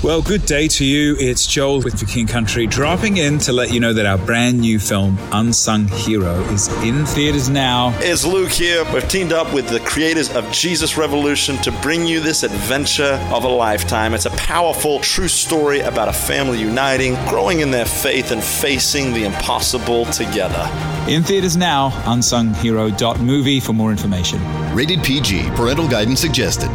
Well, good day to you. It's Joel with The King Country, dropping in to let you know that our brand new film, Unsung Hero, is in theaters now. It's Luke here. We've teamed up with the creators of Jesus Revolution to bring you this adventure of a lifetime. It's a powerful, true story about a family uniting, growing in their faith, and facing the impossible together. In theaters now, unsunghero.movie for more information. Rated PG. Parental guidance suggested.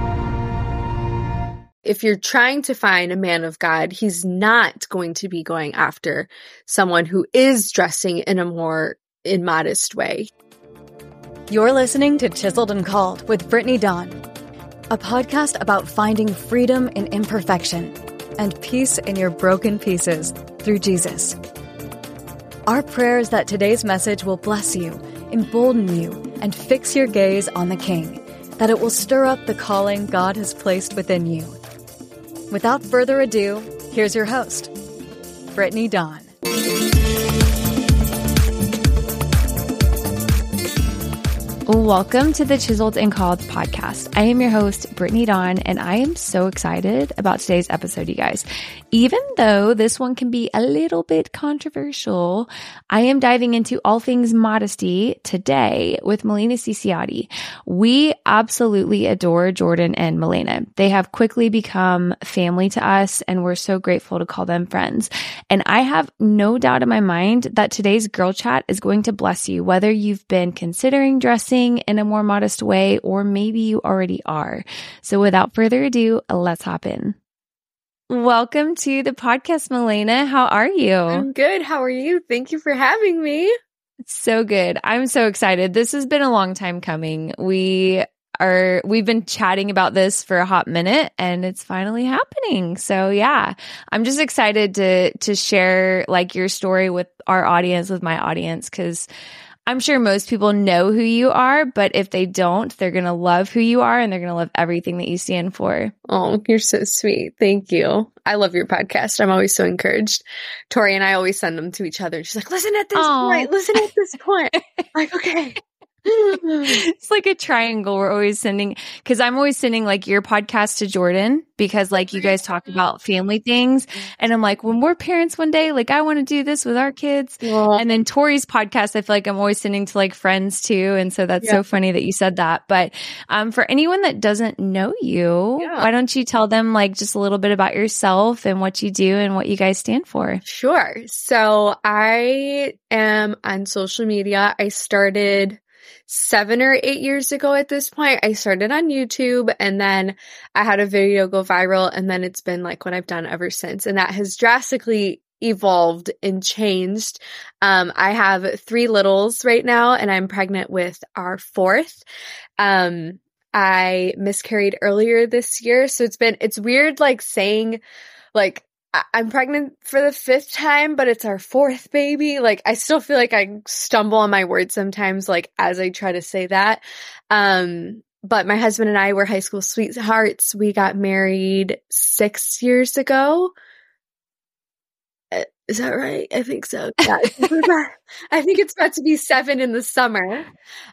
If you're trying to find a man of God, he's not going to be going after someone who is dressing in a more immodest way. You're listening to Chiseled and Called with Brittany Dawn, a podcast about finding freedom in imperfection and peace in your broken pieces through Jesus. Our prayer is that today's message will bless you, embolden you, and fix your gaze on the King, that it will stir up the calling God has placed within you. Without further ado, here's your host, Brittany Dawn. Welcome to the Chiseled and Called podcast. I am your host, Brittany Dawn, and I am so excited about today's episode, you guys. Even though this one can be a little bit controversial, I am diving into all things modesty today with Melina Ciciotti. We absolutely adore Jordan and Melina. They have quickly become family to us, and we're so grateful to call them friends. And I have no doubt in my mind that today's girl chat is going to bless you, whether you've been considering dressing in a more modest way, or maybe you already are. So without further ado, let's hop in. Welcome to the podcast, Melina. How are you? I'm good. How are you? Thank you for having me. So good. I'm so excited. This has been a long time coming. We've been chatting about this for a hot minute, and it's finally happening. So yeah, I'm just excited to share like your story with our audience, with my audience, because I'm sure most people know who you are, but if they don't, they're going to love who you are, and they're going to love everything that you stand for. Oh, you're so sweet. Thank you. I love your podcast. I'm always so encouraged. Tori and I always send them to each other. She's like, listen at this point. Listen at this point. I'm like, okay. It's like a triangle. We're always sending, because I'm always sending like your podcast to Jordan, because like you guys talk about family things. And I'm like, when we're parents one day, like I want to do this with our kids. Yeah. And then Tori's podcast, I feel like I'm always sending to like friends too. And so that's so funny that you said that. But for anyone that doesn't know you, why don't you tell them like just a little bit about yourself and what you do and what you guys stand for? Sure. So I am on social media. I started 7 or 8 years ago at this point. I started on YouTube, and then I had a video go viral, and then it's been like what I've done ever since. And that has drastically evolved and changed. I have 3 littles right now, and I'm pregnant with our 4th. I miscarried earlier this year. So it's weird like saying like, I'm pregnant for the 5th time, but it's our 4th baby. Like, I still feel like I stumble on my words sometimes, like, as I try to say that. But my husband and I were high school sweethearts. We got married 6 years ago. Is that right? I think so. Yeah, I think it's about to be 7 in the summer.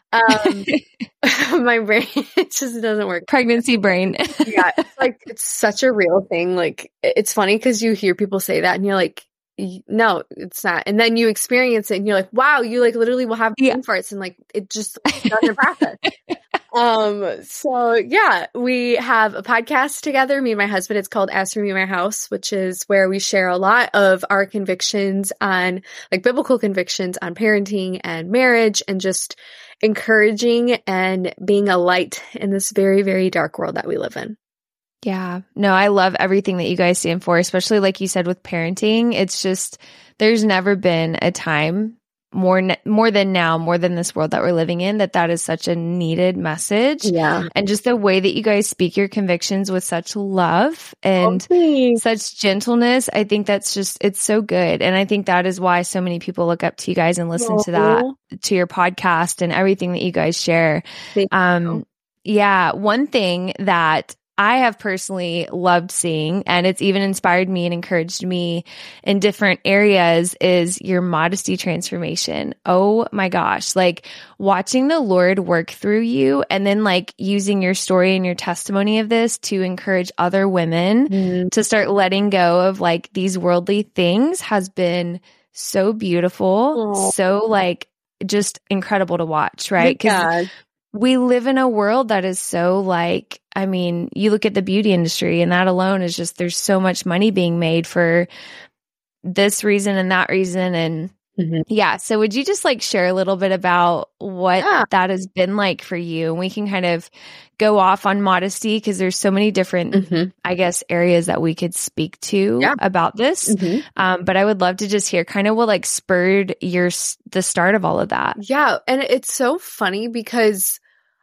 My brain, it just doesn't work. Pregnancy brain. Yeah, it's such a real thing. Like, it's funny because you hear people say that and you're like, no, it's not. And then you experience it and you're like, wow, you like literally will have brain farts, and like it just doesn't process. So yeah, we have a podcast together, me and my husband. It's called As For Me, My House, which is where we share a lot of our convictions on like biblical convictions on parenting and marriage, and just encouraging and being a light in this very, very dark world that we live in. Yeah. No, I love everything that you guys stand for, especially like you said with parenting. It's just, there's never been a time more than now, more than this world that we're living in, that is such a needed message. Yeah. And just the way that you guys speak your convictions with such love and such gentleness, I think that's just, it's so good. And I think that is why so many people look up to you guys and listen to that, to your podcast and everything that you guys share. Yeah. One thing that I have personally loved seeing, and it's even inspired me and encouraged me in different areas, is your modesty transformation. Oh my gosh. Like watching the Lord work through you and then like using your story and your testimony of this to encourage other women to start letting go of like these worldly things has been so beautiful. So like just incredible to watch, right? Because we live in a world that is so like, I mean, you look at the beauty industry and that alone is just, there's so much money being made for this reason and that reason. And yeah. So would you just like share a little bit about what that has been like for you? And we can kind of go off on modesty because there's so many different, I guess, areas that we could speak to about this. But I would love to just hear kind of what like spurred the start of all of that. Yeah. And it's so funny because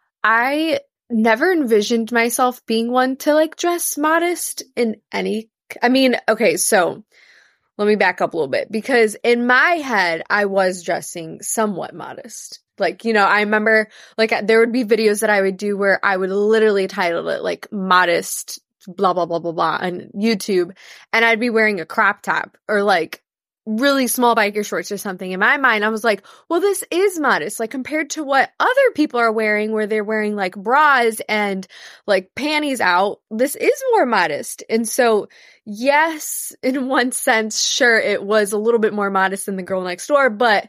I never envisioned myself being one to like dress modest in any, I mean, okay, so let me back up a little bit because in my head, I was dressing somewhat modest. Like, you know, I remember like there would be videos that I would do where I would literally title it like modest, blah, blah, blah, blah, blah on YouTube. And I'd be wearing a crop top or like really small biker shorts or something. In my mind, I was like, well, this is modest. Like compared to what other people are wearing where they're wearing like bras and like panties out, this is more modest. And so, yes, in one sense, sure, it was a little bit more modest than the girl next door, but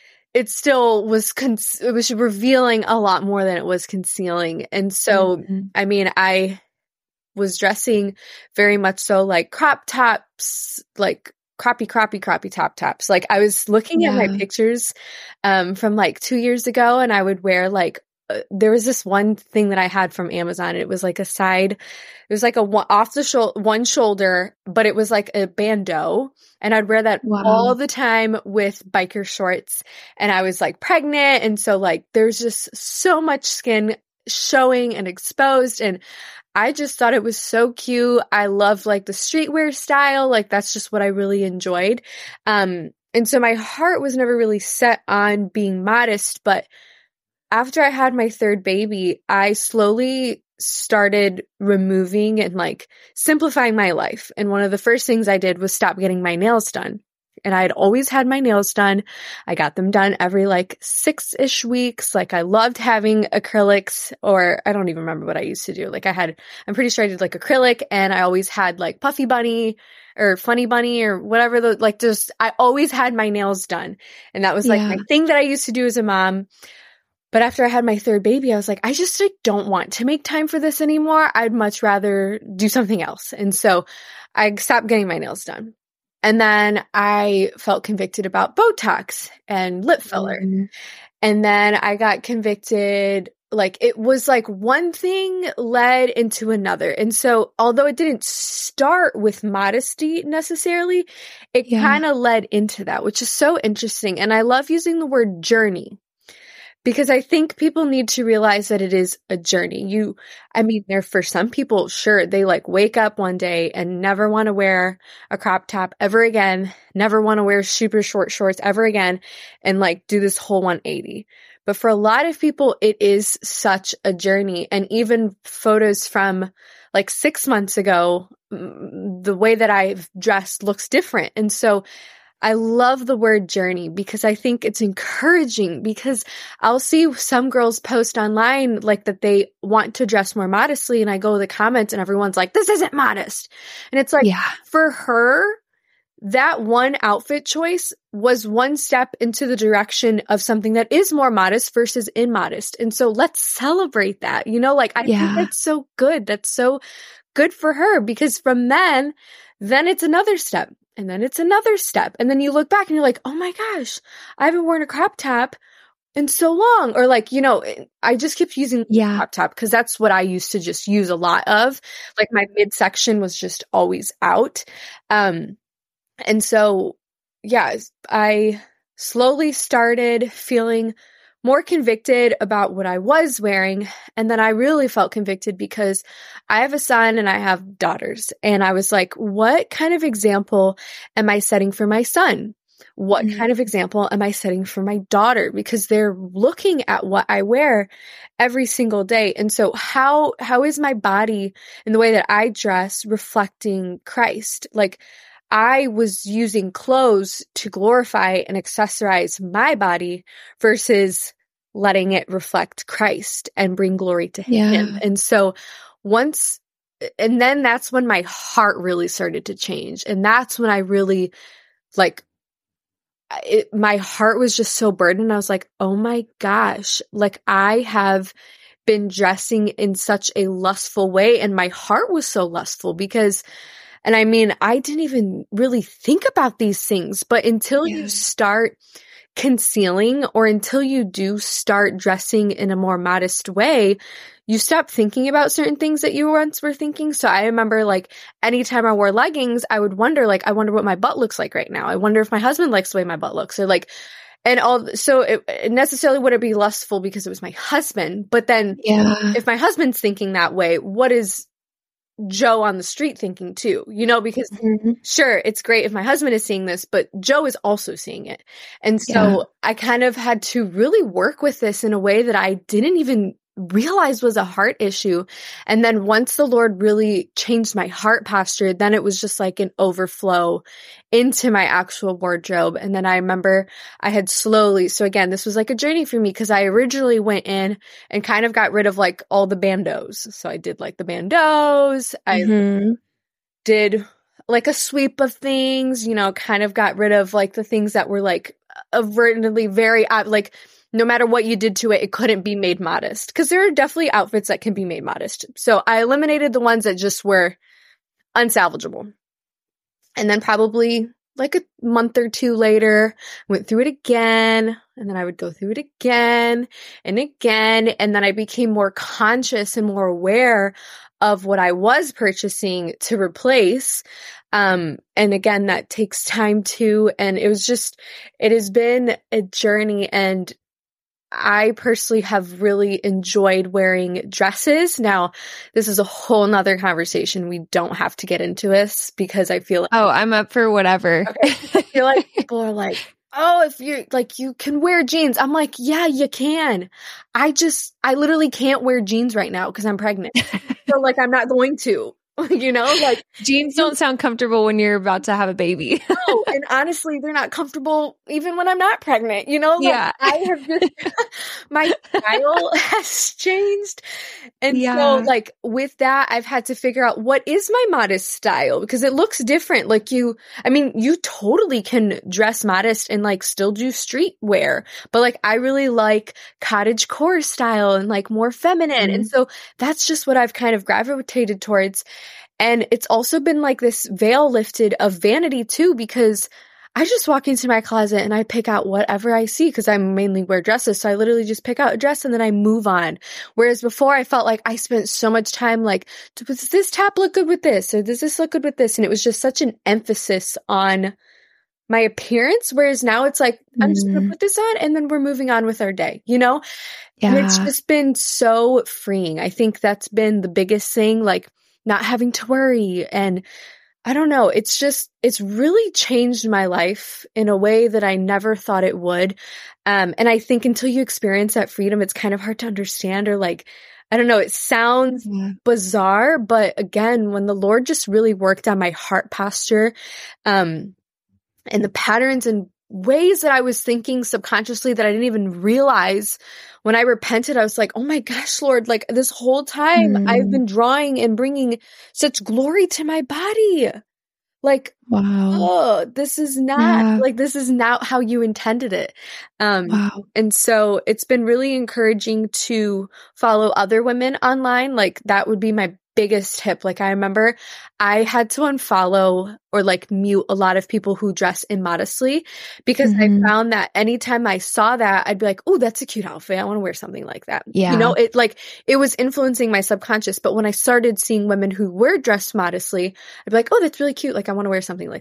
it still was, it was revealing a lot more than it was concealing. And so, I mean, I was dressing very much so like crop tops, like crappy top tops. Like I was looking at my pictures from like 2 years ago and I would wear like, there was this one thing that I had from Amazon. It was like a side, it was like a off the one shoulder, but it was like a bandeau. And I'd wear that all the time with biker shorts. And I was like pregnant. And so like there's just so much skin showing and exposed. And I just thought it was so cute. I love like the streetwear style. Like that's just what I really enjoyed. And so my heart was never really set on being modest, but after I had my third baby, I slowly started removing and like simplifying my life. And one of the first things I did was stop getting my nails done. And I had always had my nails done. I got them done every like 6-ish weeks. Like I loved having acrylics, or I don't even remember what I used to do. Like I'm pretty sure I did like acrylic, and I always had like Puffy Bunny or Funny Bunny or whatever. I always had my nails done. And that was like my thing that I used to do as a mom. But after I had my third baby, I was like, I just like, don't want to make time for this anymore. I'd much rather do something else. And so I stopped getting my nails done. And then I felt convicted about Botox and lip filler. And then I got convicted, like it was like one thing led into another. And so although it didn't start with modesty necessarily, it kind of led into that, which is so interesting. And I love using the word journey, because I think people need to realize that it is a journey. There for some people, sure, they like wake up one day and never want to wear a crop top ever again, never want to wear super short shorts ever again, and like do this whole 180. But for a lot of people, it is such a journey. And even photos from like 6 months ago, the way that I've dressed looks different. And so I love the word journey because I think it's encouraging, because I'll see some girls post online like that they want to dress more modestly, and I go to the comments and everyone's like, this isn't modest. And it's like, for her, that one outfit choice was one step into the direction of something that is more modest versus immodest. And so let's celebrate that. You know, like I think that's so good. That's so good for her, because from then it's another step. And then it's another step. And then you look back and you're like, oh my gosh, I haven't worn a crop top in so long. Or like, you know, I just kept using crop top because that's what I used to just use a lot of. Like my midsection was just always out. And so, I slowly started feeling more convicted about what I was wearing. And then I really felt convicted because I have a son and I have daughters. And I was like, what kind of example am I setting for my son? what kind of example am I setting for my daughter? Because they're looking at what I wear every single day. And so how is my body and the way that I dress reflecting Christ? Like, I was using clothes to glorify and accessorize my body versus letting it reflect Christ and bring glory to him. And so and then that's when my heart really started to change. And that's when I really my heart was just so burdened. I was like, oh my gosh, like I have been dressing in such a lustful way. And my heart was so lustful because, and I mean, I didn't even really think about these things, but until you start concealing or until you do start dressing in a more modest way, you stop thinking about certain things that you once were thinking. So I remember like anytime I wore leggings, I would wonder I wonder what my butt looks like right now. I wonder if my husband likes the way my butt looks, or like, and all. So it necessarily wouldn't be lustful because it was my husband. But then if my husband's thinking that way, what is Joe on the street thinking too, because sure, it's great if my husband is seeing this, but Joe is also seeing it. And so I kind of had to really work with this in a way that I didn't even realize was a heart issue. And then once the Lord really changed my heart posture, then it was just like an overflow into my actual wardrobe. And then I remember I had slowly, so again, this was like a journey for me because I originally went in and kind of got rid of like all the bandeaus. So I did like the bandeaus. I did like a sweep of things, kind of got rid of like the things that were like overtly very like, no matter what you did to it, it couldn't be made modest. Because there are definitely outfits that can be made modest. So I eliminated the ones that just were unsalvageable. And then probably like a month or two later, went through it again. And then I would go through it again and again. And then I became more conscious and more aware of what I was purchasing to replace. And again, that takes time too. And it has been a journey, and I personally have really enjoyed wearing dresses. Now, this is a whole nother conversation. We don't have to get into this because I feel like, I'm up for whatever. Okay. I feel like people are like, oh, if you're like, you can wear jeans. I'm like, yeah, you can. I literally can't wear jeans right now because I'm pregnant. So like, I'm not going to. Like jeans don't sound comfortable when you're about to have a baby. No, and honestly, they're not comfortable even when I'm not pregnant. Like I have just my style has changed, and so like with that, I've had to figure out what is my modest style because it looks different. Like you totally can dress modest and like still do street wear, but like I really like cottagecore style and like more feminine, and so that's just what I've kind of gravitated towards. And it's also been like this veil lifted of vanity too, because I just walk into my closet and I pick out whatever I see because I mainly wear dresses. So I literally just pick out a dress and then I move on. Whereas before I felt like I spent so much time like, does this top look good with this? Or does this look good with this? And it was just such an emphasis on my appearance. Whereas now it's like, I'm just going to put this on and then we're moving on with our day, And it's just been so freeing. I think that's been the biggest thing, like not having to worry. And I don't know, it's really changed my life in a way that I never thought it would. And I think until you experience that freedom, it's kind of hard to understand, or like, I don't know, it sounds bizarre, but again, when the Lord just really worked on my heart posture, and the patterns and ways that I was thinking subconsciously that I didn't even realize, when I repented, I was like, oh my gosh, Lord, like this whole time I've been drawing and bringing such glory to my body. Like, wow, this is not how you intended it. And so it's been really encouraging to follow other women online. Like that would be my biggest tip. Like I remember I had to unfollow or like mute a lot of people who dress immodestly because I found that anytime I saw that, I'd be like, oh, that's a cute outfit. I want to wear something like that. Yeah. It was influencing my subconscious. But when I started seeing women who were dressed modestly, I'd be like, oh, that's really cute. Like I want to wear something like that.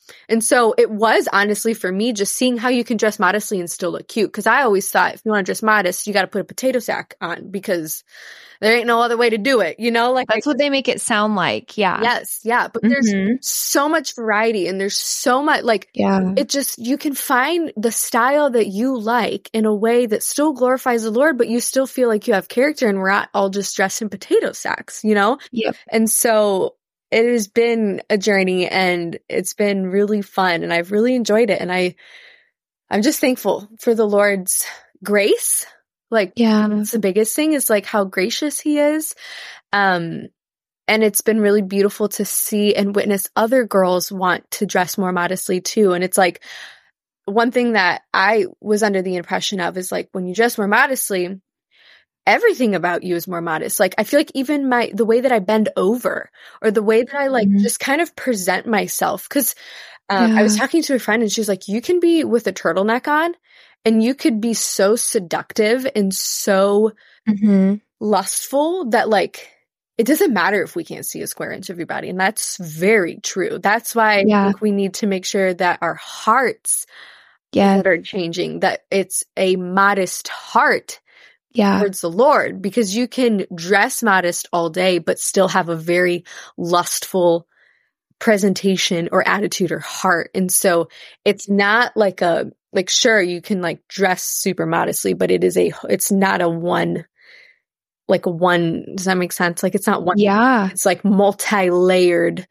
And so it was honestly for me just seeing how you can dress modestly and still look cute. Because I always thought if you want to dress modest, you got to put a potato sack on because there ain't no other way to do it. You know, like that's what they make it sound like. Yeah. Yes. Yeah. But there's so much variety and there's so much like it just, you can find the style that you like in a way that still glorifies the Lord, but you still feel like you have character and we're not all just dressed in potato sacks, you know? Yep. And so it has been a journey and it's been really fun and I've really enjoyed it. And I'm just thankful for the Lord's grace. Like, that's the biggest thing is like how gracious he is. And it's been really beautiful to see and witness other girls want to dress more modestly too. And it's like one thing that I was under the impression of is like when you dress more modestly, everything about you is more modest. Like I feel like even the way that I bend over or the way that I like just kind of present myself. Cause I was talking to a friend and she was like, you can be with a turtleneck on and you could be so seductive and so lustful that like, it doesn't matter if we can't see a square inch of your body. And that's very true. That's why I think we need to make sure that our hearts that are changing, that it's a modest heart towards the Lord, because you can dress modest all day, but still have a very lustful presentation or attitude or heart. And so it's not like sure, you can like dress super modestly, but it's not a one, does that make sense? Like it's not one. Yeah. It's like multi-layered,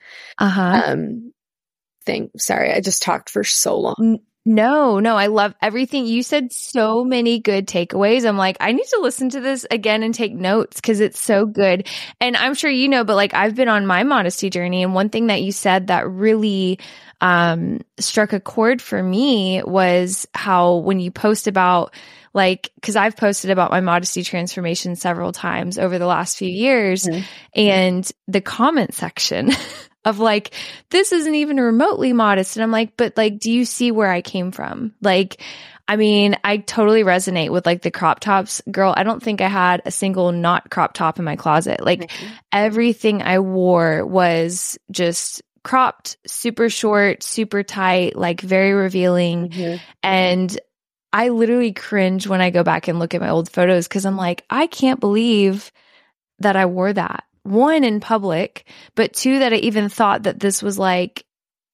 thing. Sorry. I just talked for so long. No, I love everything. You said so many good takeaways. I'm like, I need to listen to this again and take notes because it's so good. And I'm sure you know, but like I've been on my modesty journey. And one thing that you said that really struck a chord for me was how when you post about like, because I've posted about my modesty transformation several times over the last few years, and the comment section of like, this isn't even remotely modest. And I'm like, but like, do you see where I came from? Like, I mean, I totally resonate with like the crop tops. Girl, I don't think I had a single not crop top in my closet. Like everything I wore was just cropped, super short, super tight, like very revealing. And I literally cringe when I go back and look at my old photos because I'm like, I can't believe that I wore that. One, in public, but two, that I even thought that this was like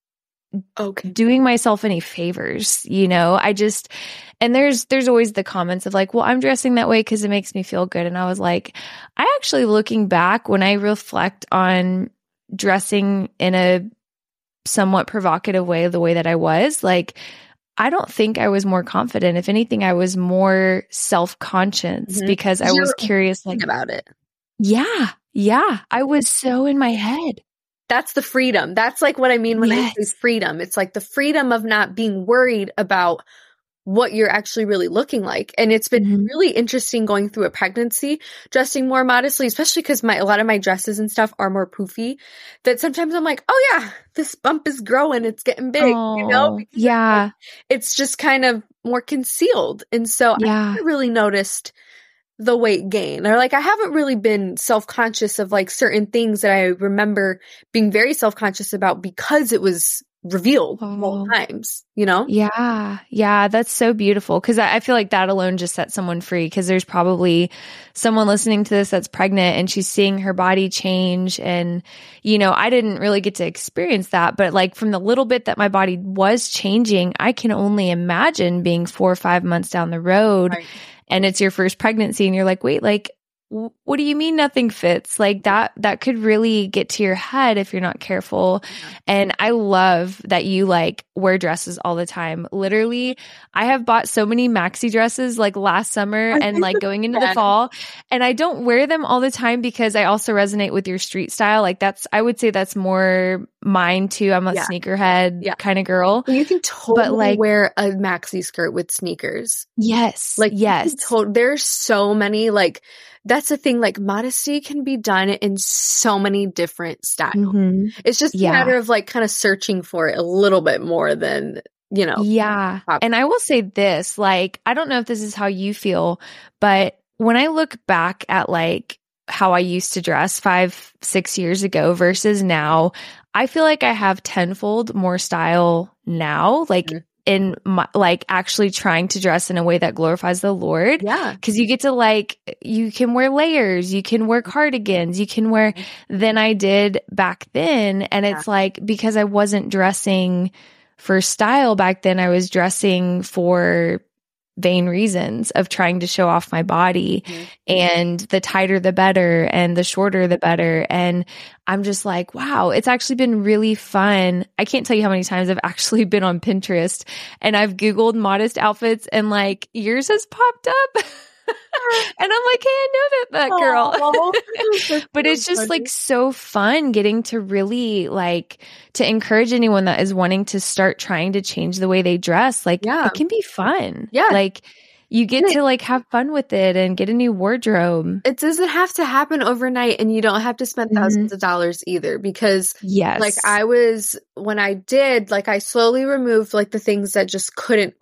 doing myself any favors, you know? And there's always the comments of like, well, I'm dressing that way because it makes me feel good. And I was like, I actually, looking back, when I reflect on dressing in a somewhat provocative way, the way that I was, like, I don't think I was more confident. If anything, I was more self-conscious because I was curious like about it. Yeah. I was so in my head. That's the freedom. That's like what I mean when I say freedom. It's like the freedom of not being worried about what you're actually really looking like. And it's been really interesting going through a pregnancy, dressing more modestly, especially because a lot of my dresses and stuff are more poofy, that sometimes I'm like, oh yeah, this bump is growing. It's getting big, you know? Because it's just kind of more concealed. And so I haven't really noticed the weight gain, or like I haven't really been self-conscious of like certain things that I remember being very self-conscious about because it was revealed multiple times, you know? Yeah. That's so beautiful. Cause I feel like that alone just sets someone free. Cause there's probably someone listening to this that's pregnant and she's seeing her body change. And, you know, I didn't really get to experience that, but like from the little bit that my body was changing, I can only imagine being 4 or 5 months down the road. Right. And it's your first pregnancy and you're like, wait, like, what do you mean nothing fits? Like that could really get to your head if you're not careful. And I love that you like wear dresses all the time. Literally, I have bought so many maxi dresses like last summer and like going into the fall, and I don't wear them all the time because I also resonate with your street style. Like I would say that's more mine too. I'm a sneakerhead kind of girl. You can totally wear a maxi skirt with sneakers. Yes. Like yes. There's so many like, that's the thing, like modesty can be done in so many different styles. It's just a matter of like kind of searching for it a little bit more than, you know. Yeah. And I will say this, like, I don't know if this is how you feel, but when I look back at like how I used to dress 5-6 years ago versus now, I feel like I have tenfold more style now, like in my, like actually trying to dress in a way that glorifies the Lord. Yeah. Cause you get to like, you can wear layers, you can wear cardigans, you can wear than I did back then. And it's like, because I wasn't dressing for style back then, I was dressing for vain reasons of trying to show off my body, and the tighter the better and the shorter the better. And I'm just like, wow, it's actually been really fun. I can't tell you how many times I've actually been on Pinterest and I've Googled modest outfits and like yours has popped up. And I'm like, hey, I know that girl. But it's just like so fun getting to really like to encourage anyone that is wanting to start trying to change the way they dress. Like it can be fun. Yeah. Like you get to like have fun with it and get a new wardrobe. It doesn't have to happen overnight, and you don't have to spend thousands of dollars either, because like when I did, like I slowly removed like the things that just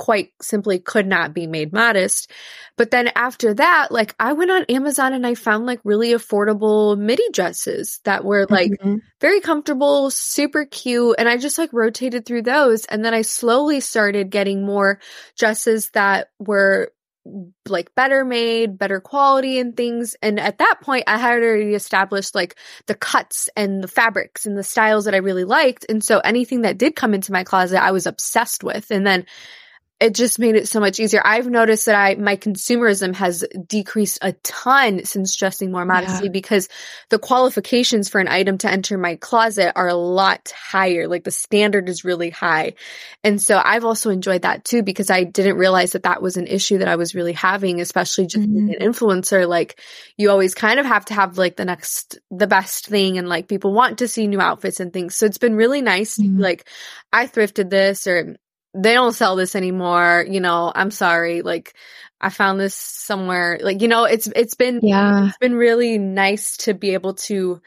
could not be made modest. But then after that, like I went on Amazon and I found like really affordable midi dresses that were like very comfortable, super cute. And I just like rotated through those. And then I slowly started getting more dresses that were like better made, better quality and things. And at that point I had already established like the cuts and the fabrics and the styles that I really liked. And so anything that did come into my closet, I was obsessed with. And then it just made it so much easier. I've noticed that my consumerism has decreased a ton since dressing more modestly, because the qualifications for an item to enter my closet are a lot higher. Like the standard is really high. And so I've also enjoyed that too, because I didn't realize that that was an issue that I was really having, especially just being an influencer. Like you always kind of have to have like the best thing, and like people want to see new outfits and things. So it's been really nice. Like I thrifted this, or they don't sell this anymore. You know, I'm sorry. Like I found this somewhere, like, you know, it's been really nice to be able to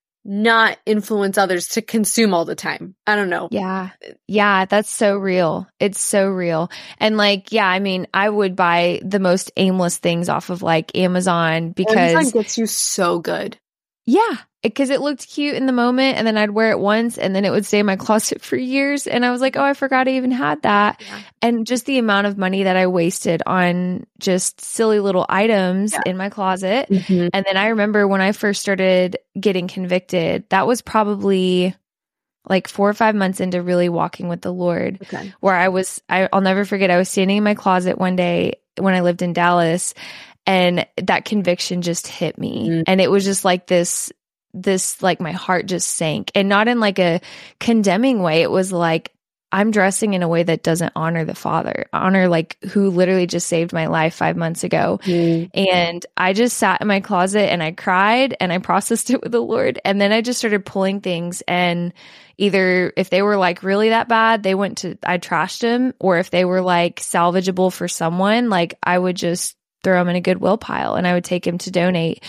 not influence others to consume all the time. I don't know. Yeah. Yeah. That's so real. It's so real. And like, yeah, I mean, I would buy the most aimless things off of like Amazon, because Amazon gets you so good. Yeah. Because it looked cute in the moment, and then I'd wear it once and then it would stay in my closet for years. And I was like, oh, I forgot I even had that. Yeah. And just the amount of money that I wasted on just silly little items in my closet. And then I remember when I first started getting convicted, that was probably like 4 or 5 months into really walking with the Lord, where I'll never forget, I was standing in my closet one day when I lived in Dallas, and that conviction just hit me. And it was just like this like my heart just sank, and not in like a condemning way. It was like, I'm dressing in a way that doesn't honor the Father, honor like who literally just saved my life 5 months ago. And I just sat in my closet and I cried and I processed it with the Lord. And then I just started pulling things, and either if they were like really that bad, I trashed them, or if they were like salvageable for someone, like I would just throw them in a Goodwill pile and I would take them to donate.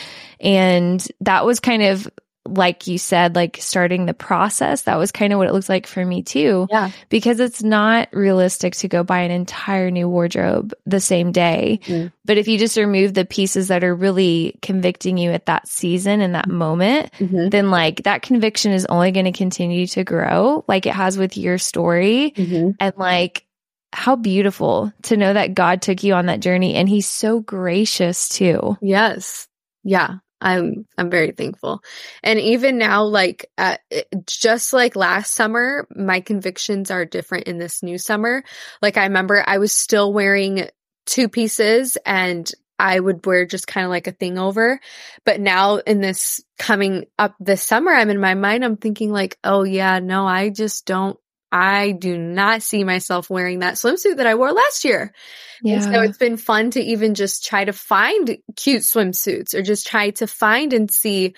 And that was kind of, like you said, like starting the process. That was kind of what it looks like for me too. Yeah. Because it's not realistic to go buy an entire new wardrobe the same day. But if you just remove the pieces that are really convicting you at that season and that moment, then like that conviction is only going to continue to grow, like it has with your story. And like, how beautiful to know that God took you on that journey, and he's so gracious too. Yes. Yeah. I'm very thankful. And even now, like, just like last summer, my convictions are different in this new summer. Like I remember I was still wearing 2 pieces, and I would wear just kind of like a thing over. But now in this coming up this summer, I'm in my mind, I'm thinking like, oh yeah, no, I do not see myself wearing that swimsuit that I wore last year. Yeah. And so it's been fun to even just try to find cute swimsuits, or just try to find and see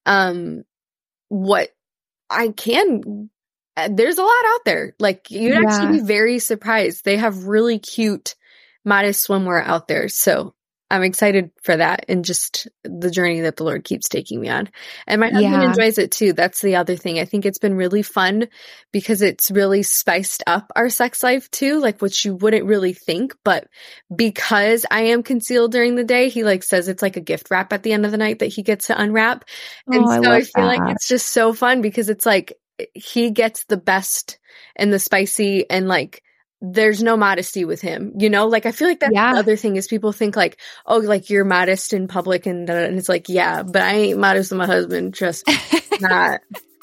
what I can. There's a lot out there. Like you'd actually be very surprised. They have really cute modest swimwear out there. So I'm excited for that and just the journey that the Lord keeps taking me on. And my husband enjoys it too. That's the other thing. I think it's been really fun because it's really spiced up our sex life too, like which you wouldn't really think. But because I am concealed during the day, he like says it's like a gift wrap at the end of the night that he gets to unwrap. And so I feel like it's just so fun because it's like he gets the best and the spicy and like there's no modesty with him, you know? Like, I feel like that's the other thing is people think like, oh, like you're modest in public and it's like, yeah, but I ain't modest with my husband. Trust me, not.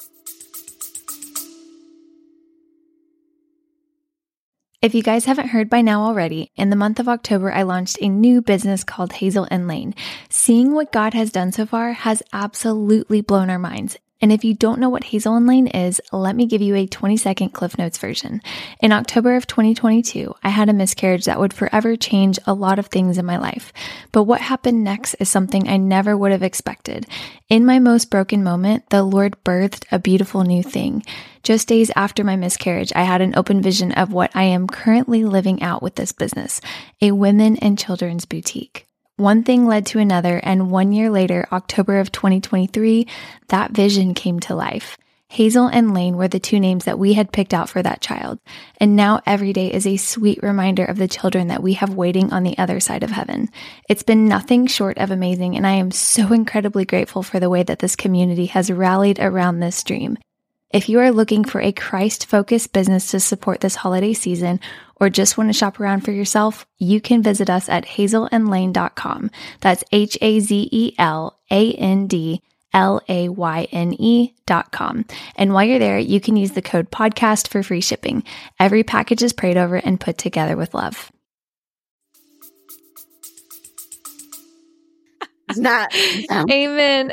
If you guys haven't heard by now already, in the month of October, I launched a new business called Hazel and Lane. Seeing what God has done so far has absolutely blown our minds. And if you don't know what Hazel and Lane is, let me give you a 20-second Cliff Notes version. In October of 2022, I had a miscarriage that would forever change a lot of things in my life. But what happened next is something I never would have expected. In my most broken moment, the Lord birthed a beautiful new thing. Just days after my miscarriage, I had an open vision of what I am currently living out with this business, a women and children's boutique. One thing led to another, and 1 year later, October of 2023, that vision came to life. Hazel and Lane were the two names that we had picked out for that child, and now every day is a sweet reminder of the children that we have waiting on the other side of heaven. It's been nothing short of amazing, and I am so incredibly grateful for the way that this community has rallied around this dream. If you are looking for a Christ-focused business to support this holiday season or just want to shop around for yourself, you can visit us at hazelandlane.com. That's HAZELANDLAYNE.com. And while you're there, you can use the code podcast for free shipping. Every package is prayed over and put together with love. It's not. Amen.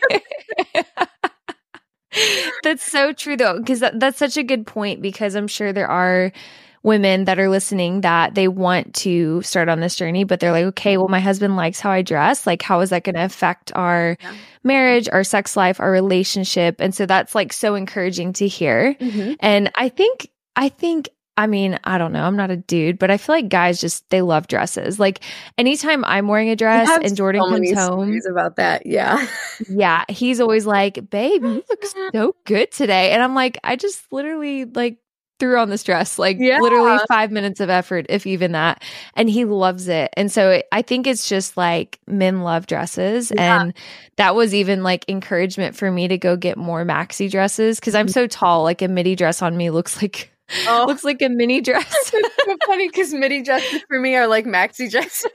That's so true though, because that's such a good point, because I'm sure there are women that are listening that they want to start on this journey, but they're like, okay, well, my husband likes how I dress. Like, how is that going to affect our marriage, our sex life, our relationship? And so that's like so encouraging to hear. Mm-hmm. And I mean, I don't know, I'm not a dude, but I feel like guys just, they love dresses. Like anytime I'm wearing a dress and Jordan comes home about that. Yeah. Yeah. He's always like, babe, you look so good today. And I'm like, I just literally like threw on this dress, like literally 5 minutes of effort, if even that. And he loves it. And so I think it's just like men love dresses. Yeah. And that was even like encouragement for me to go get more maxi dresses. Cause I'm so tall, like a midi dress on me looks like a mini dress. It's so funny because midi dresses for me are like maxi dresses.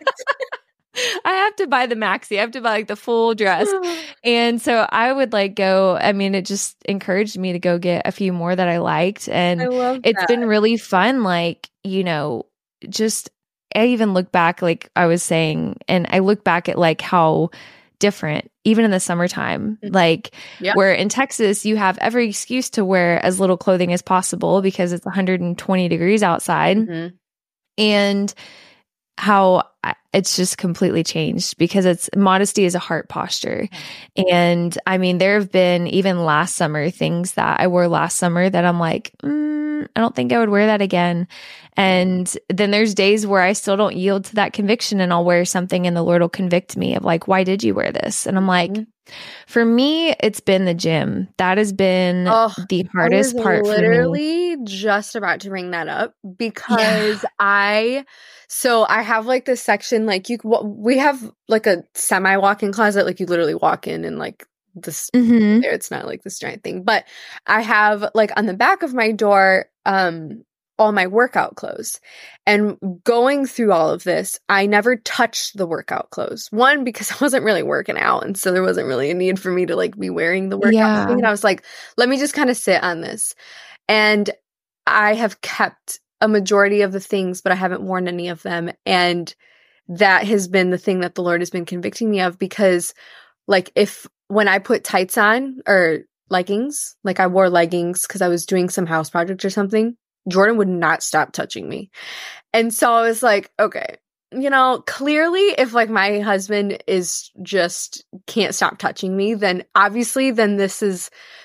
I have to buy the maxi. I have to buy like the full dress. And so I would like go, I mean, it just encouraged me to go get a few more that I liked. And it's been really fun. Like, you know, just, I even look back, like I was saying, and I look back at like how different, even in the summertime, like where in Texas, you have every excuse to wear as little clothing as possible because it's 120 degrees outside. Mm-hmm. And how it's just completely changed because it's modesty is a heart posture. And I mean, there have been even last summer things that I wore last summer that I'm like, I don't think I would wear that again. And then there's days where I still don't yield to that conviction and I'll wear something and the Lord will convict me of like, why did you wear this? And I'm like, for me, it's been the gym. That has been the hardest part for me. Literally just about to bring that up because I have like this section, like we have like a semi walk-in closet, like you literally walk in and like this, there, it's not like this giant thing, but I have like on the back of my door, all my workout clothes. And going through all of this, I never touched the workout clothes. One, because I wasn't really working out. And so there wasn't really a need for me to like be wearing the workout thing. And I was like, let me just kind of sit on this. And I have kept a majority of the things, but I haven't worn any of them. And that has been the thing that the Lord has been convicting me of because like when I put tights on or leggings, like I wore leggings because I was doing some house project or something, Jordan would not stop touching me. And so I was like, okay, you know, clearly if like my husband is just can't stop touching me, then obviously then this is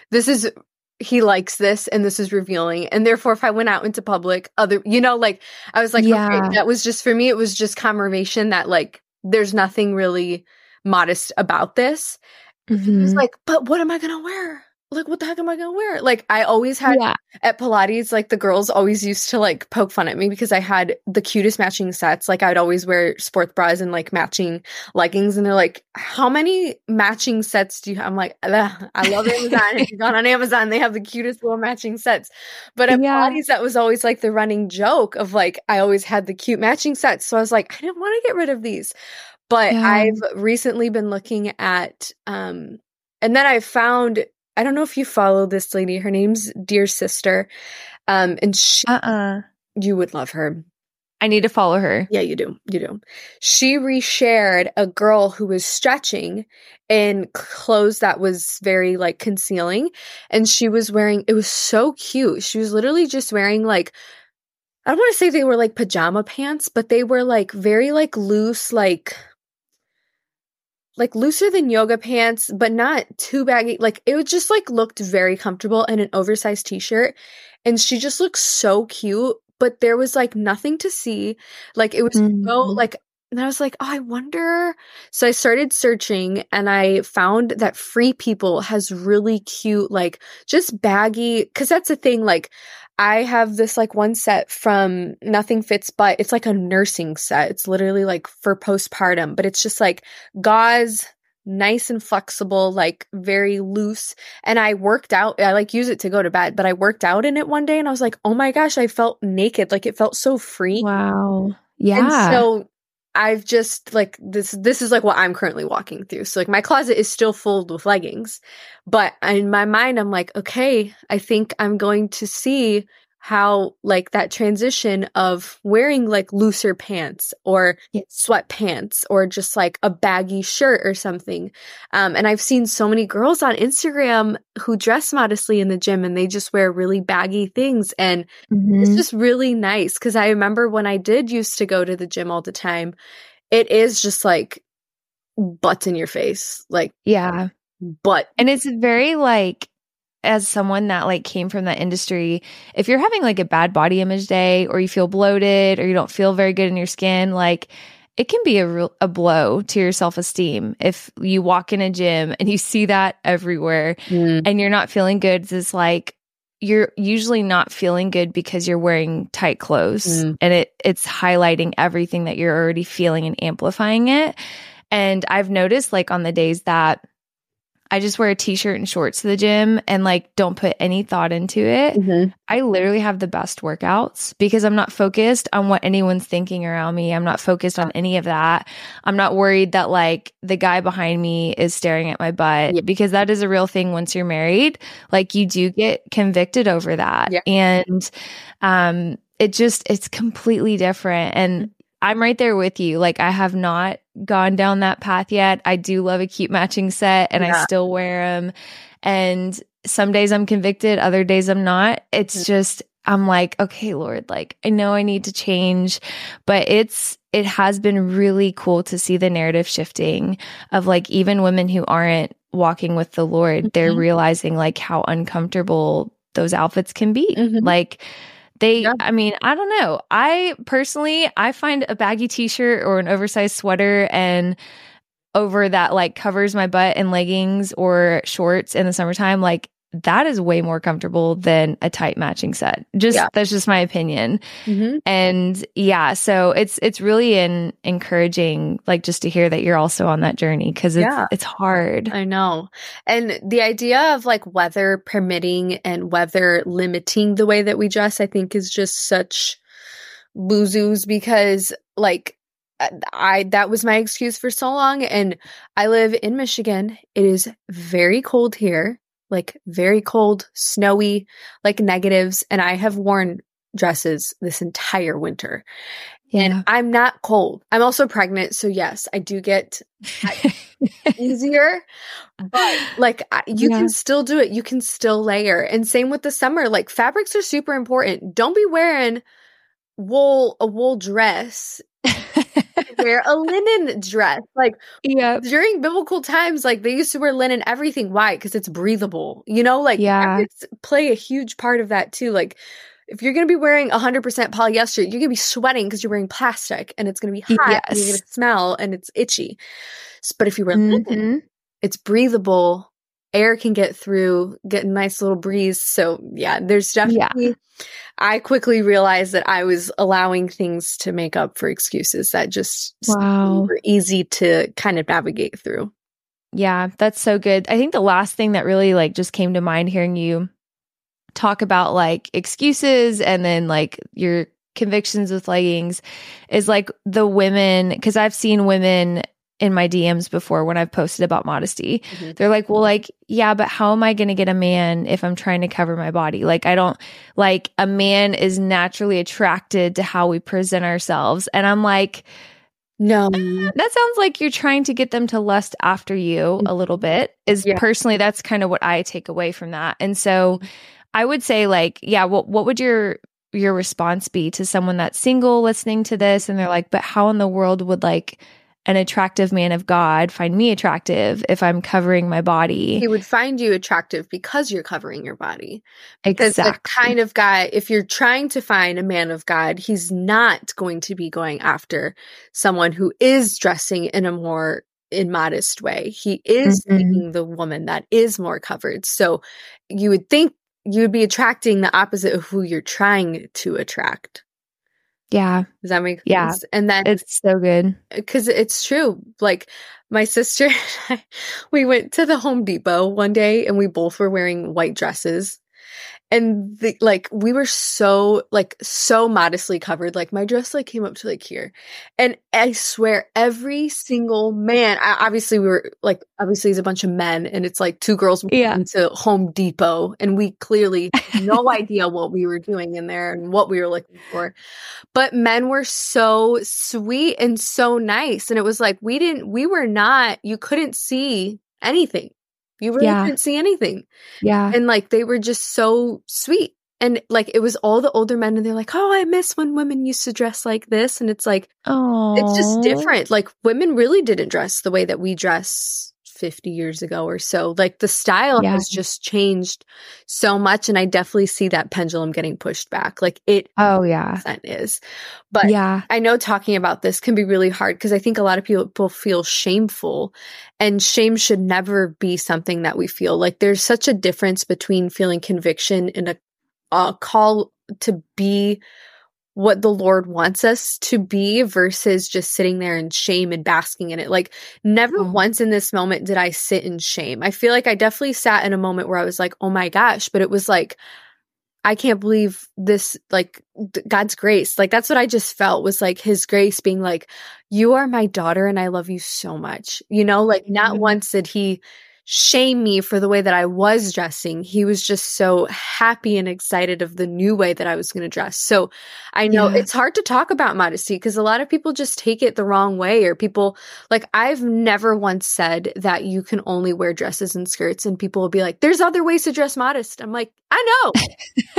he likes this and this is revealing. And therefore if I went out into public, like I was like, okay, that was just for me, it was just confirmation that like there's nothing really modest about this. He was like, but what am I going to wear? Like, what the heck am I going to wear? Like, I always had at Pilates, like the girls always used to like poke fun at me because I had the cutest matching sets. Like, I'd always wear sports bras and like matching leggings. And they're like, how many matching sets do you have? I'm like, I love Amazon. If you've gone on Amazon, they have the cutest little matching sets. But at Pilates, that was always like the running joke of like, I always had the cute matching sets. So I was like, I didn't want to get rid of these. But I've recently been looking at, and then I found, I don't know if you follow this lady. Her name's Dear Sister. And she, you would love her. I need to follow her. Yeah, you do. You do. She reshared a girl who was stretching in clothes that was very like concealing. And she was wearing, it was so cute. She was literally just wearing like, I don't want to say they were like pajama pants, but they were like very like loose, like looser than yoga pants, but not too baggy. Like it would just like looked very comfortable in an oversized t-shirt. And she just looked so cute, but there was like nothing to see. Like it was so like, and I was like, oh, I wonder. So I started searching and I found that Free People has really cute, like just baggy, because that's the thing. Like I have this like one set from Nothing Fits But. It's like a nursing set. It's literally like for postpartum, but it's just like gauze, nice and flexible, like very loose. And I worked out. I like use it to go to bed, but I worked out in it one day and I was like, oh my gosh, I felt naked. Like it felt so free. Wow. Yeah. And so I've just like this is like what I'm currently walking through. So like my closet is still filled with leggings, but in my mind, I'm like, okay, I think I'm going to see how like that transition of wearing like looser pants or sweatpants or just like a baggy shirt or something. And I've seen so many girls on Instagram who dress modestly in the gym and they just wear really baggy things. And it's just really nice. Cause I remember when I did used to go to the gym all the time, it is just like butts in your face. Like, but. And it's very like, as someone that like came from that industry, if you're having like a bad body image day or you feel bloated or you don't feel very good in your skin, like it can be a blow to your self-esteem if you walk in a gym and you see that everywhere and you're not feeling good. It's like you're usually not feeling good because you're wearing tight clothes and it's highlighting everything that you're already feeling and amplifying it. And I've noticed like on the days that I just wear a t-shirt and shorts to the gym and like don't put any thought into it. I literally have the best workouts because I'm not focused on what anyone's thinking around me. I'm not focused on any of that. I'm not worried that like the guy behind me is staring at my butt because that is a real thing once you're married. Like you do get convicted over that. And it's completely different. And I'm right there with you. Like I have not gone down that path yet. I do love a cute matching set and I still wear them. And some days I'm convicted, other days I'm not. It's just, I'm like, okay, Lord, like I know I need to change, but it has been really cool to see the narrative shifting of like even women who aren't walking with the Lord, they're realizing like how uncomfortable those outfits can be. Like I mean, I don't know. I personally find a baggy t-shirt or an oversized sweater and over that like covers my butt and leggings or shorts in the summertime, like that is way more comfortable than a tight matching set. That's just my opinion. And so it's really encouraging, like just to hear that you're also on that journey because it's hard. I know. And the idea of like weather permitting and weather limiting the way that we dress, I think is just such boo-zoos because like that was my excuse for so long. And I live in Michigan. It is very cold here. Like very cold, snowy, like negatives. And I have worn dresses this entire winter. And I'm not cold. I'm also pregnant. So yes, I do get easier. But like you can still do it. You can still layer. And same with the summer. Like fabrics are super important. Don't be wearing a wool dress. Wear a linen dress. Like during biblical times, like they used to wear linen everything. Why? Because it's breathable. You know, like fabrics play a huge part of that too. Like if you're going to be wearing 100% polyester, you're going to be sweating because you're wearing plastic and it's going to be hot and you're going to smell and it's itchy. But if you wear linen, it's breathable. Air can get through, get a nice little breeze. So yeah, there's definitely, I quickly realized that I was allowing things to make up for excuses that just were easy to kind of navigate through. Yeah, that's so good. I think the last thing that really like just came to mind hearing you talk about like excuses and then like your convictions with leggings is like the women, because I've seen women in my DMs before when I've posted about modesty. They're like, well, like, yeah, but how am I going to get a man if I'm trying to cover my body? Like, I don't, like, a man is naturally attracted to how we present ourselves. And I'm like, no, that sounds like you're trying to get them to lust after you a little bit. Personally, that's kind of what I take away from that. And so I would say like, yeah, what would your response be to someone that's single listening to this? And they're like, but how in the world would like an attractive man of God find me attractive if I'm covering my body? He would find you attractive because you're covering your body. Because the kind of guy, if you're trying to find a man of God, he's not going to be going after someone who is dressing in a more immodest way. He is seeking the woman that is more covered. So you would think you would be attracting the opposite of who you're trying to attract. Yeah. Does that make sense? And then it's so good. Because it's true. Like my sister and I, we went to the Home Depot one day and we both were wearing white dresses. And we were so modestly covered. Like my dress like came up to like here. And I swear every single man, obviously it's a bunch of men and it's like two girls went to Home Depot and we clearly had no idea what we were doing in there and what we were looking for. But men were so sweet and so nice. And it was like, you couldn't see anything. You really couldn't see anything. Yeah. And like, they were just so sweet. And like, it was all the older men and they're like, oh, I miss when women used to dress like this. And it's like, it's just different. Like women really didn't dress the way that we dress 50 years ago or so. Like the style has just changed so much. And I definitely see that pendulum getting pushed back. Like it is. But I know talking about this can be really hard because I think a lot of people feel shameful, and shame should never be something that we feel. Like there's such a difference between feeling conviction and a call to be what the Lord wants us to be versus just sitting there in shame and basking in it. Like never once in this moment did I sit in shame. I feel like I definitely sat in a moment where I was like, oh my gosh, but it was like, I can't believe this, like God's grace. Like that's what I just felt was like his grace being like, you are my daughter and I love you so much. You know, like not once did he shame me for the way that I was dressing. He was just so happy and excited of the new way that I was going to dress. So I know it's hard to talk about modesty because a lot of people just take it the wrong way, or people like I've never once said that you can only wear dresses and skirts and people will be like, there's other ways to dress modest. I'm like, I know.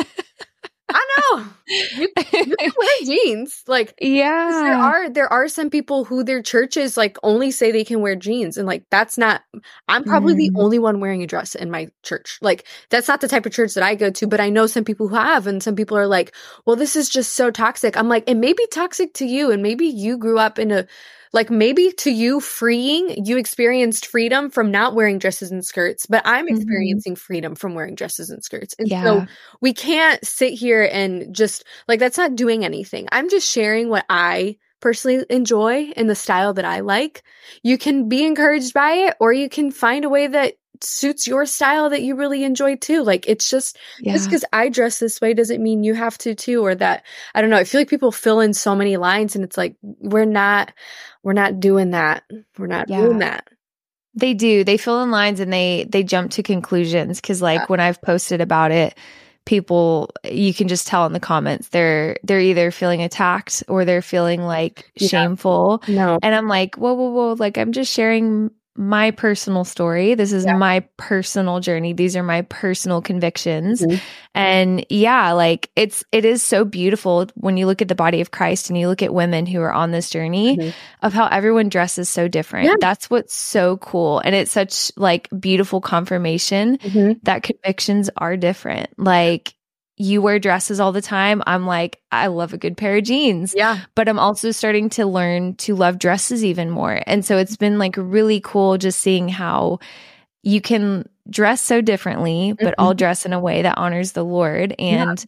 You can wear jeans. Like, there are some people who their churches like only say they can wear jeans. And like, that's not, I'm probably the only one wearing a dress in my church. Like, that's not the type of church that I go to, but I know some people who have, and some people are like, well, this is just so toxic. I'm like, it may be toxic to you. And maybe you grew up in a, like maybe to you you experienced freedom from not wearing dresses and skirts, but I'm experiencing freedom from wearing dresses and skirts. And so we can't sit here and just like, that's not doing anything. I'm just sharing what I personally enjoy in the style that I like. You can be encouraged by it, or you can find a way that suits your style that you really enjoy too. Like it's just because I dress this way doesn't mean you have to too, or that, I don't know. I feel like people fill in so many lines and it's like, we're not doing that. We're not doing that. They do. They fill in lines and they jump to conclusions. Cause like when I've posted about it, people, you can just tell in the comments, they're either feeling attacked or they're feeling like shameful. No. And I'm like, whoa. Like I'm just sharing my personal story. This is my personal journey. These are my personal convictions. And like it is so beautiful when you look at the body of Christ and you look at women who are on this journey of how everyone dresses so different. That's what's so cool. And it's such like beautiful confirmation that convictions are different. Like you wear dresses all the time. I'm like, I love a good pair of jeans. Yeah. But I'm also starting to learn to love dresses even more. And so it's been like really cool just seeing how you can dress so differently, but all dress in a way that honors the Lord. And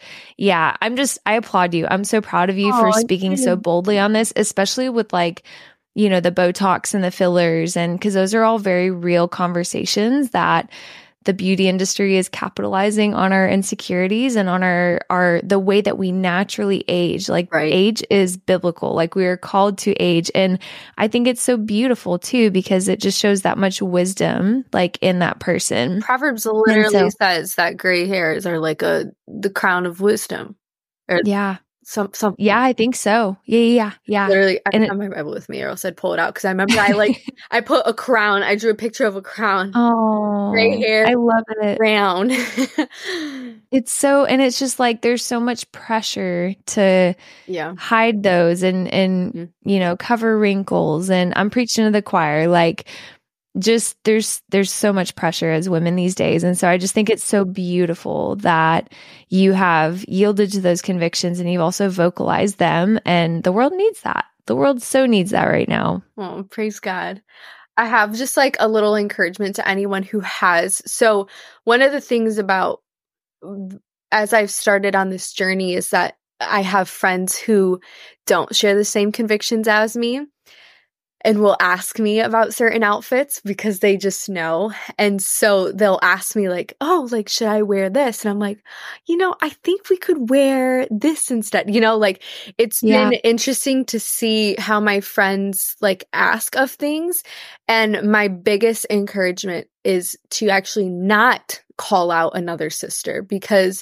I applaud you. I'm so proud of you for speaking so boldly on this, especially with like, you know, the Botox and the fillers. And because those are all very real conversations that the beauty industry is capitalizing on our insecurities and on our the way that we naturally age. Like age is biblical. Like we are called to age. And I think it's so beautiful too, because it just shows that much wisdom like in that person. Proverbs literally says that gray hairs are like the crown of wisdom. Or some Yeah, I think so. Yeah. Literally, I have my Bible with me, or else I'd pull it out because I remember I put a crown. I drew a picture of a crown. Oh, gray hair. I love it. Round. It's so, and it's just like there's so much pressure to hide those and you know, cover wrinkles. And I'm preaching to the choir, like just there's so much pressure as women these days. And so I just think it's so beautiful that you have yielded to those convictions and you've also vocalized them. And the world needs that. The world so needs that right now. Oh, praise God. I have just like a little encouragement to anyone who has. So one of the things about as I've started on this journey is that I have friends who don't share the same convictions as me and will ask me about certain outfits because they just know. And so they'll ask me like, oh, like, should I wear this? And I'm like, you know, I think we could wear this instead. You know, like it's been interesting to see how my friends like ask of things. And my biggest encouragement is to actually not call out another sister because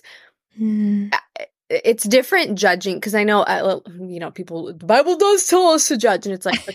it's different judging. Because I know, you know, people, the Bible does tell us to judge. And it's like,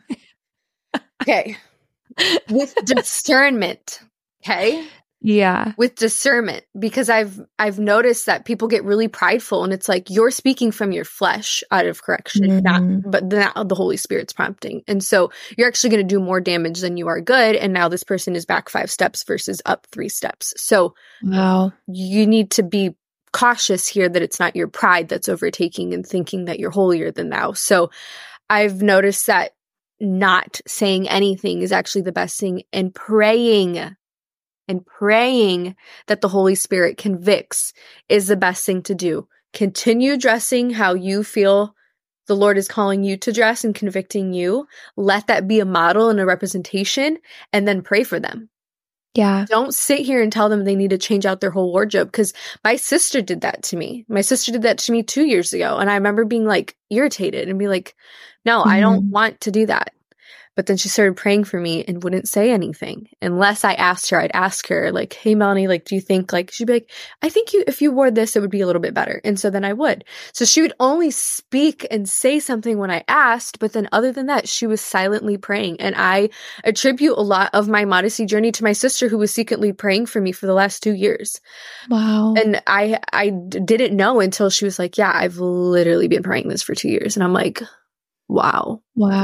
okay, with discernment. Okay. Yeah. With discernment, because I've noticed that people get really prideful and it's like you're speaking from your flesh out of correction, but the Holy Spirit's prompting. And so you're actually going to do more damage than you are good. And now this person is back 5 steps versus up 3 steps. So you need to be cautious here that it's not your pride that's overtaking and thinking that you're holier than thou. So I've noticed that not saying anything is actually the best thing, and praying that the Holy Spirit convicts is the best thing to do. Continue dressing how you feel the Lord is calling you to dress and convicting you. Let that be a model and a representation, and then pray for them. Yeah. Don't sit here and tell them they need to change out their whole wardrobe, because my sister did that to me. My sister did that to me 2 years ago. And I remember being like irritated and be like, no, I don't want to do that. But then she started praying for me and wouldn't say anything unless I asked her. I'd ask her like, hey, Melanie, like, do you think like, she'd be like, I think if you wore this, it would be a little bit better. And so then I would. So she would only speak and say something when I asked. But then other than that, she was silently praying. And I attribute a lot of my modesty journey to my sister, who was secretly praying for me for the last 2 years. Wow. And I didn't know until she was like, yeah, I've literally been praying this for 2 years. And I'm like, wow.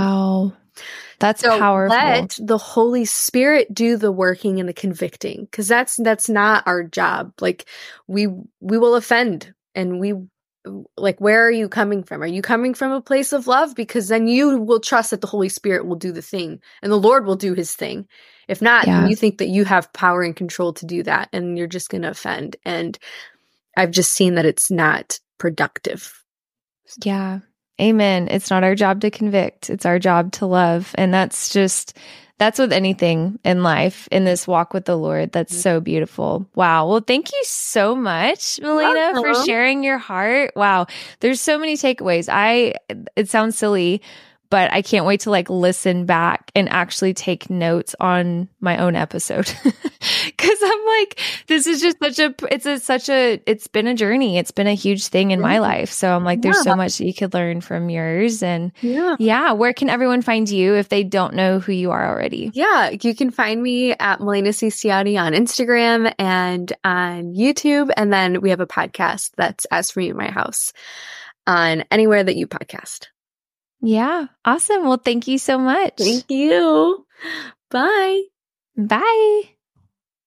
That's so powerful. Let the Holy Spirit do the working and the convicting, because that's not our job. Like we will offend, and we like, where are you coming from? Are you coming from a place of love? Because then you will trust that the Holy Spirit will do the thing and the Lord will do his thing. If not, then you think that you have power and control to do that, and you're just going to offend. And I've just seen that it's not productive. Yeah. Amen. It's not our job to convict. It's our job to love. And that's with anything in life, in this walk with the Lord. That's so beautiful. Wow. Well, thank you so much, Melina, for sharing your heart. Wow. There's so many takeaways. It sounds silly, but I can't wait to like listen back and actually take notes on my own episode. Cause I'm like, this is just it's been a journey. It's been a huge thing in my life. So I'm like, there's so much that you could learn from yours. And where can everyone find you if they don't know who you are already? Yeah, you can find me at Melina C. Ciotti on Instagram and on YouTube. And then we have a podcast that's As For Me in My House on anywhere that you podcast. Yeah. Awesome. Well, thank you so much. Thank you. Bye. Bye.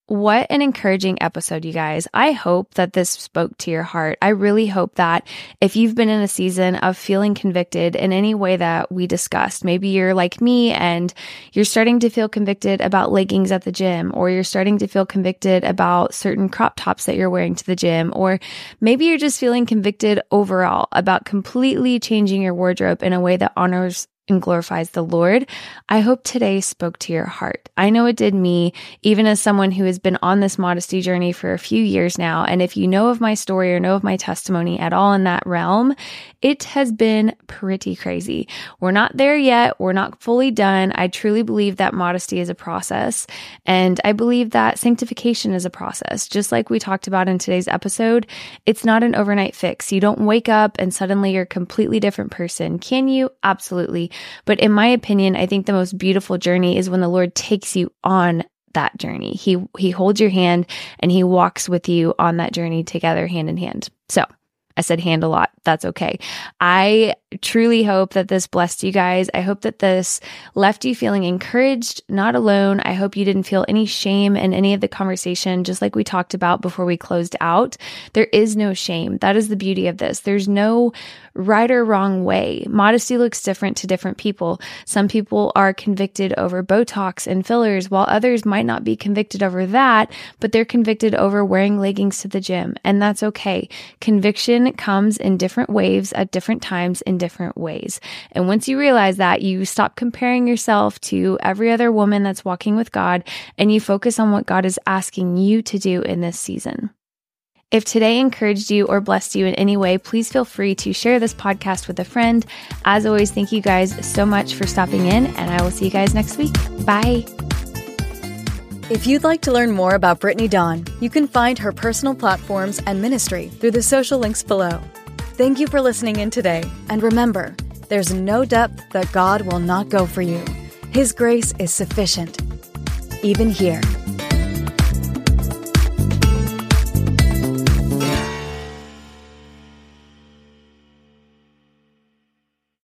What an encouraging episode, you guys. I hope that this spoke to your heart. I really hope that if you've been in a season of feeling convicted in any way that we discussed, maybe you're like me and you're starting to feel convicted about leggings at the gym, or you're starting to feel convicted about certain crop tops that you're wearing to the gym, or maybe you're just feeling convicted overall about completely changing your wardrobe in a way that honors and glorifies the Lord. I hope today spoke to your heart. I know it did me, even as someone who has been on this modesty journey for a few years now. And if you know of my story or know of my testimony at all in that realm, it has been pretty crazy. We're not there yet. We're not fully done. I truly believe that modesty is a process. And I believe that sanctification is a process. Just like we talked about in today's episode, it's not an overnight fix. You don't wake up and suddenly you're a completely different person. Can you? Absolutely. But in my opinion, I think the most beautiful journey is when the Lord takes you on that journey. He holds your hand and he walks with you on that journey together, hand in hand. So I said hand a lot. That's okay. I truly hope that this blessed you guys. I hope that this left you feeling encouraged, not alone. I hope you didn't feel any shame in any of the conversation, just like we talked about before we closed out. There is no shame. That is the beauty of this. There's no right or wrong way. Modesty looks different to different people. Some people are convicted over Botox and fillers, while others might not be convicted over that, but they're convicted over wearing leggings to the gym. And that's okay. Conviction comes in different waves at different times in different ways. And once you realize that, you stop comparing yourself to every other woman that's walking with God, and you focus on what God is asking you to do in this season. If today encouraged you or blessed you in any way, please feel free to share this podcast with a friend. As always, thank you guys so much for stopping in, and I will see you guys next week. Bye. If you'd like to learn more about Brittany Dawn, you can find her personal platforms and ministry through the social links below. Thank you for listening in today, and remember, there's no depth that God will not go for you. His grace is sufficient, even here.